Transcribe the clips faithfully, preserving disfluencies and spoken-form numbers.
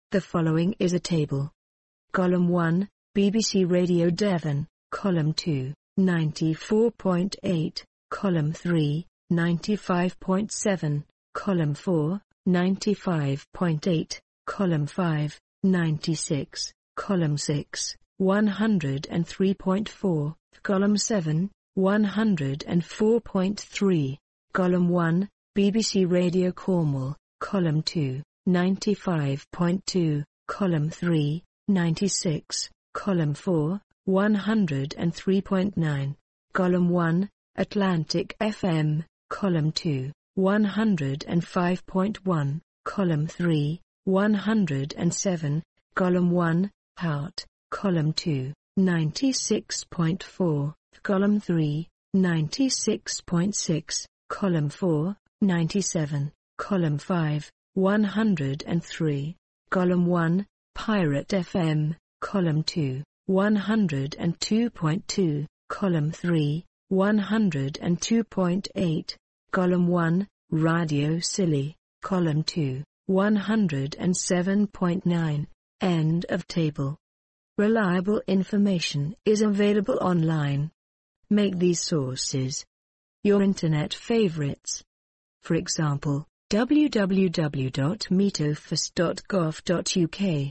The following is a table. Column one, B B C Radio Devon. Column two, ninety-four point eight. Column three, ninety-five point seven. Column four, ninety-five point eight. Column five, ninety-six. Column six, one hundred three point four. Column seven, one hundred four point three. Column one, B B C Radio Cornwall. Column two, ninety-five point two. Column three, ninety-six. Column four, one hundred three point nine. Column one, Atlantic F M. Column two, one hundred five point one. Column three, one hundred seven. Column one, Heart. Column two, ninety-six point four. Column three, ninety-six point six. Column four, ninety-seven. Column five, one hundred three. Column one, Pirate F M. Column two, one hundred two point two. Column three, one hundred two point eight. Column one, Radio Silly. Column two, one hundred seven point nine. End of table. Reliable information is available online. Make these sources your internet favorites. For example, w w w dot metofirst dot gov dot u k,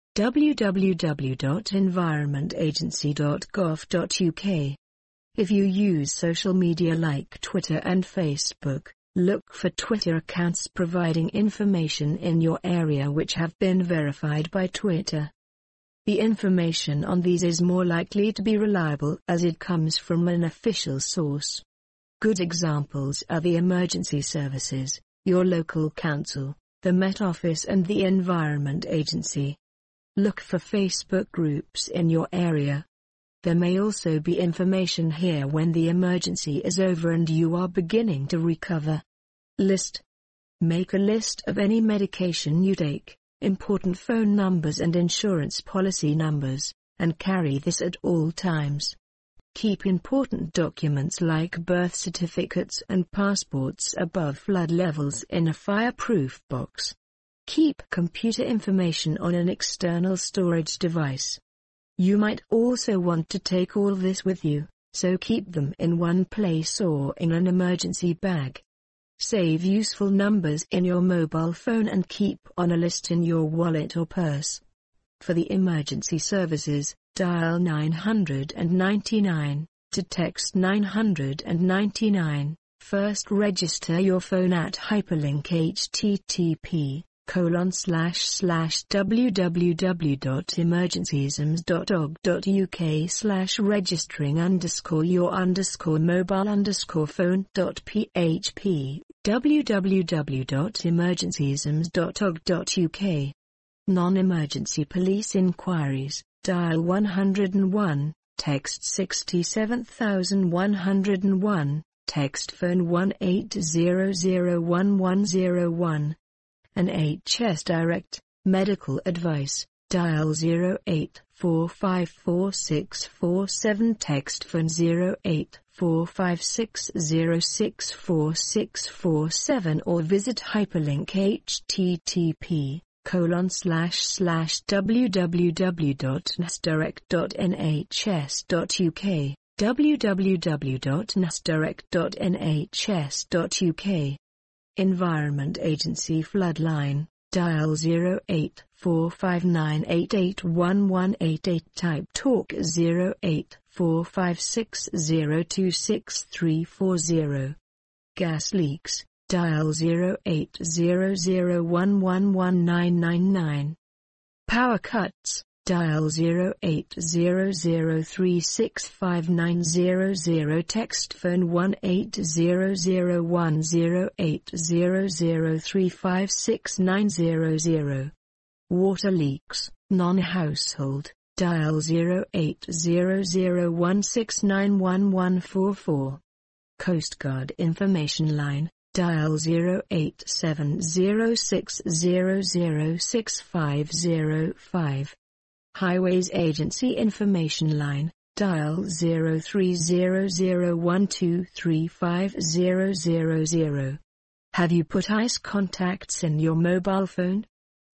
w w w dot environment agency dot gov dot u k. If you use social media like Twitter and Facebook, look for Twitter accounts providing information in your area which have been verified by Twitter. The information on these is more likely to be reliable as it comes from an official source. Good examples are the emergency services, your local council, the Met Office and the Environment Agency. Look for Facebook groups in your area. There may also be information here when the emergency is over and you are beginning to recover. List. Make a list of any medication you take, important phone numbers and insurance policy numbers, and carry this at all times. Keep important documents like birth certificates and passports above flood levels in a fireproof box. Keep computer information on an external storage device. You might also want to take all this with you, so keep them in one place or in an emergency bag. Save useful numbers in your mobile phone and keep on a list in your wallet or purse. For the emergency services, dial nine ninety-nine. To text nine ninety-nine, first register your phone at hyperlink http colon slash slash www.emergencyisms.org.uk slash registering underscore your underscore mobile underscore phone dot php www.emergencyisms.org.uk. Non-emergency police inquiries, dial one hundred one, text sixty-seven one hundred one, text phone one eight zero zero one one zero one. N H S Direct, medical advice, dial zero eight four five four six four seven, text phone zero eight four five six zero six four six four seven or visit hyperlink http colon slash slash www.nasdirect.nhs.uk www.nasdirect.nhs.uk. Environment Agency Floodline, dial zero eight four five nine eight eight one one eight eight, type talk zero eight four five six zero two six three four zero. Gas leaks, dial zero eight zero zero one one one nine nine nine. Power cuts, dial zero eight zero zero three six five nine zero zero, text phone one eight zero zero one zero eight zero zero three five six nine zero zero. Water leaks, non-household, dial zero eight zero zero one six nine one one four four. Coast Guard information line, dial zero eight seven zero six zero zero six five zero five. Highways Agency information line, dial zero three zero zero one two three five zero zero zero. Have you put ice contacts in your mobile phone?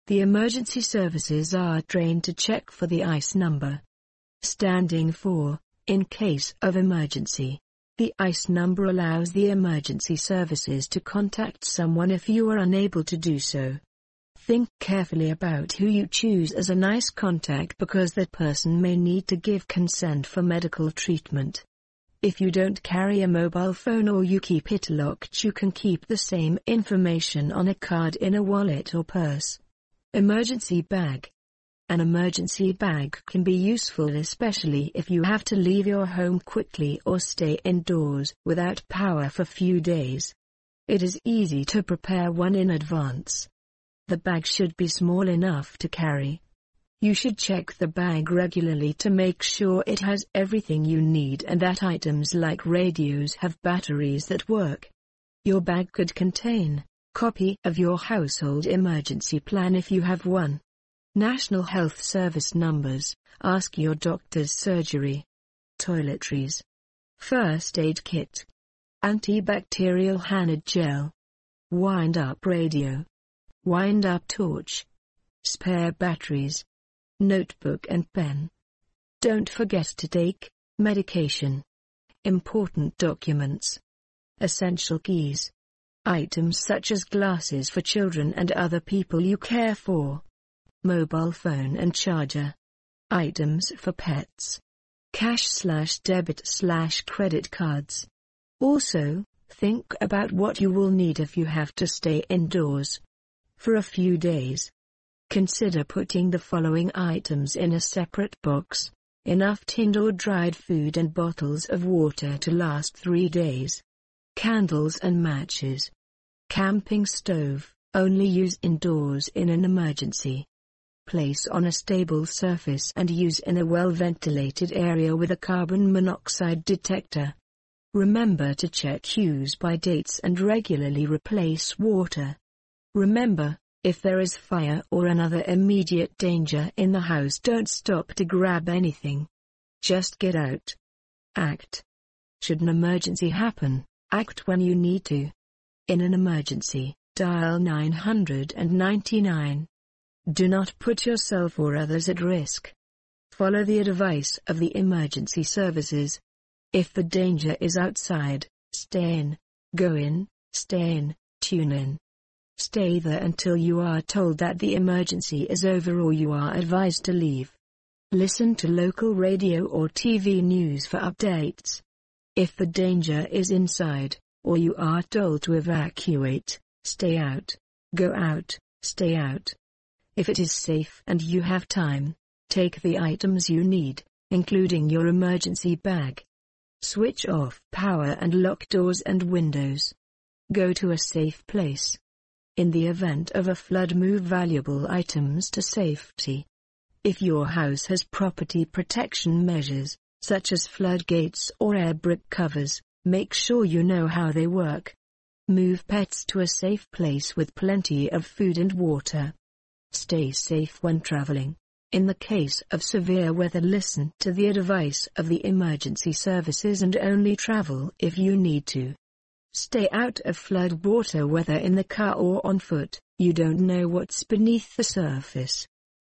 The emergency services are trained to check for the I C E number, standing for, in case of emergency. The I C E number allows the emergency services to contact someone if you are unable to do so. Think carefully about who you choose as an I C E contact because that person may need to give consent for medical treatment. If you don't carry a mobile phone or you keep it locked, you can keep the same information on a card in a wallet or purse. Emergency bag. An emergency bag can be useful especially if you have to leave your home quickly or stay indoors without power for few days. It is easy to prepare one in advance. The bag should be small enough to carry. You should check the bag regularly to make sure it has everything you need and that items like radios have batteries that work. Your bag could contain a copy of your household emergency plan if you have one. National Health Service numbers, ask your doctor's surgery. Toiletries. First aid kit. Antibacterial hand gel. Wind-up radio. Wind-up torch. Spare batteries. Notebook and pen. Don't forget to take medication. Important documents. Essential keys. Items such as glasses for children and other people you care for. Mobile phone and charger. Items for pets. Cash slash debit slash credit cards. Also, think about what you will need if you have to stay indoors for a few days. Consider putting the following items in a separate box. Enough tinned or dried food and bottles of water to last three days. Candles and matches. Camping stove, only use indoors in an emergency. Place on a stable surface and use in a well-ventilated area with a carbon monoxide detector. Remember to check use by dates and regularly replace water. Remember, if there is fire or another immediate danger in the house, don't stop to grab anything. Just get out. Act. Should an emergency happen, act when you need to. In an emergency, dial nine nine nine. Do not put yourself or others at risk. Follow the advice of the emergency services. If the danger is outside, stay in, go in, stay in, tune in. Stay there until you are told that the emergency is over or you are advised to leave. Listen to local radio or T V news for updates. If the danger is inside, or you are told to evacuate, stay out, go out, stay out. If it is safe and you have time, take the items you need, including your emergency bag. Switch off power and lock doors and windows. Go to a safe place. In the event of a flood, move valuable items to safety. If your house has property protection measures, such as floodgates or air brick covers, make sure you know how they work. Move pets to a safe place with plenty of food and water. Stay safe when traveling. In the case of severe weather, listen to the advice of the emergency services and only travel if you need to. Stay out of flood water whether in the car or on foot, you don't know what's beneath the surface.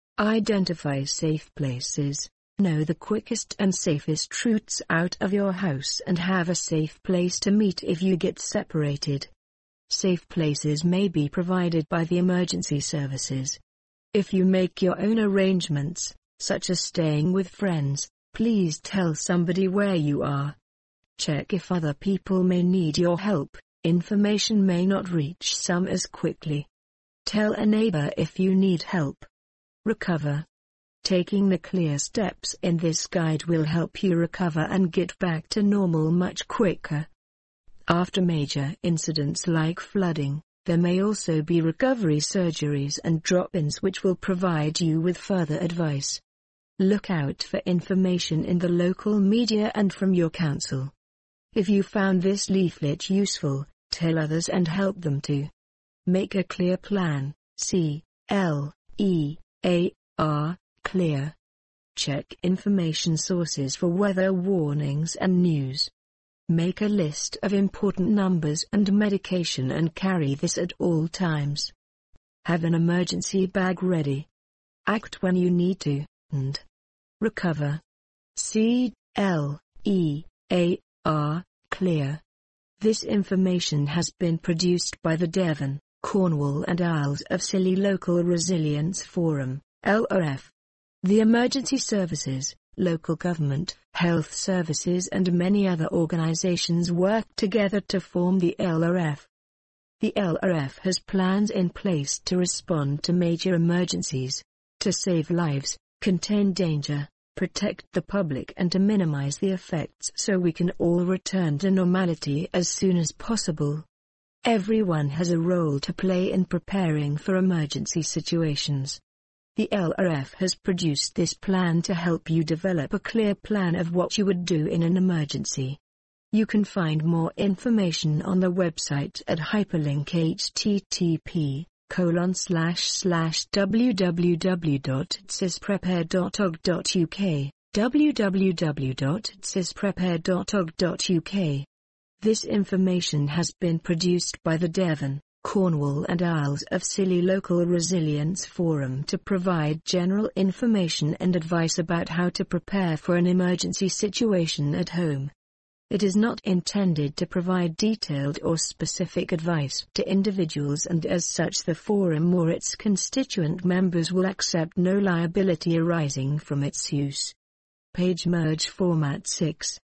Identify safe places, know the quickest and safest routes out of your house and have a safe place to meet if you get separated. Safe places may be provided by the emergency services. If you make your own arrangements, such as staying with friends, please tell somebody where you are. Check if other people may need your help. Information may not reach some as quickly. Tell a neighbor if you need help. Recover. Taking the clear steps in this guide will help you recover and get back to normal much quicker. After major incidents like flooding, there may also be recovery surgeries and drop-ins which will provide you with further advice. Look out for information in the local media and from your council. If you found this leaflet useful, tell others and help them too. Make a clear plan, C L E A R, clear. Check information sources for weather warnings and news. Make a list of important numbers and medication and carry this at all times. Have an emergency bag ready. Act when you need to, and recover. C L E A R, clear. This information has been produced by the Devon, Cornwall and Isles of Scilly Local Resilience Forum, L R F. The emergency services, local government, health services and many other organizations work together to form the L R F. The L R F has plans in place to respond to major emergencies, to save lives, contain danger, protect the public and to minimize the effects so we can all return to normality as soon as possible. Everyone has a role to play in preparing for emergency situations. The L R F has produced this plan to help you develop a clear plan of what you would do in an emergency. You can find more information on the website at hyperlink http colon slash slash www.cisprepare.org.uk, www.cisprepare.org.uk. This information has been produced by the Devon, Cornwall and Isles of Scilly Local Resilience Forum to provide general information and advice about how to prepare for an emergency situation at home. It is not intended to provide detailed or specific advice to individuals, and as such the forum or its constituent members will accept no liability arising from its use. Page merge format six.